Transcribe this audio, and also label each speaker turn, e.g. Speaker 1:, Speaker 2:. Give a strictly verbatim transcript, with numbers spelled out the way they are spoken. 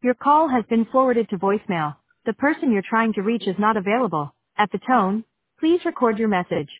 Speaker 1: Your call has been forwarded to voicemail. The person you're trying to reach is not available. At the tone, please record your message.